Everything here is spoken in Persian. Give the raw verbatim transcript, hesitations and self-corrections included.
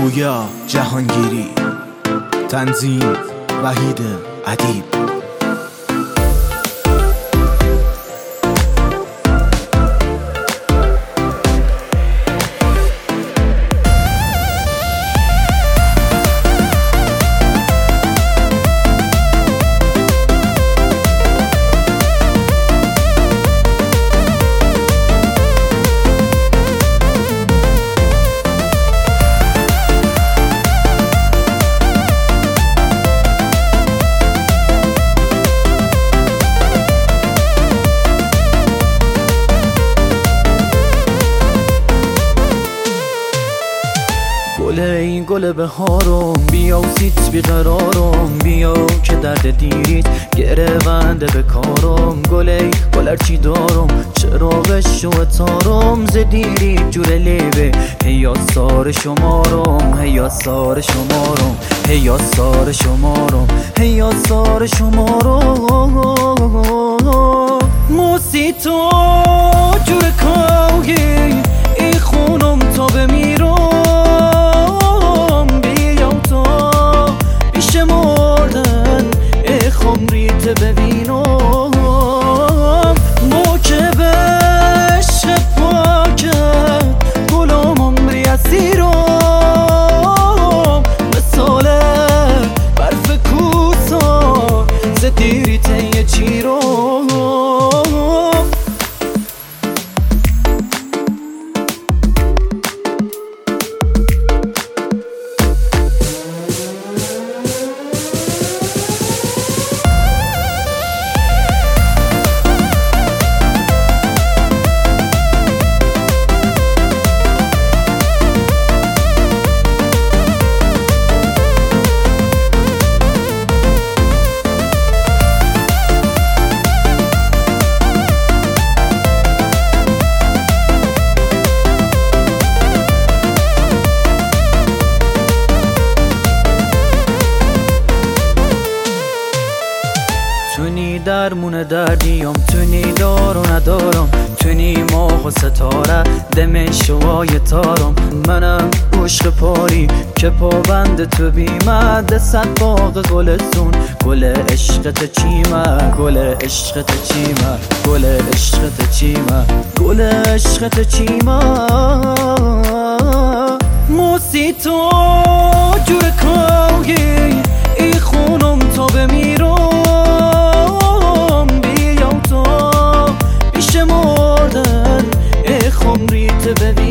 پویا جهانگیری، تنظیم وحید ادیب. گل این گل بهارم، بیا و سیت بیقرارم، بیا که درد دیریت گرونده بکارم. گل ای گل چی دارم، چراغش و تارم، ز دیریت جور لیبه هیا سار شمارم، هیا سار شمارم، هیا سار شمارم، هیا سار شمارم. موسی تو جور کاوی ای خونم تا بمیرم، ببینم موکبش پاکت گلام عمری اسیرم، مثال برف کوسا ز دیری طی چیرم. تونی درمون دردیم، تونی دار و ندارم، تونی ماه و ستاره دم شوای تارم. منم عشق پاری که پابند تو بیمد، صد باغ گلستون گل عشقت چیمه، گل عشقت چیمه، گل عشقت چیمه، گل عشقت چیمه. موسی تو جور کاوی ای خونم تا بمیرم، خمریت ببین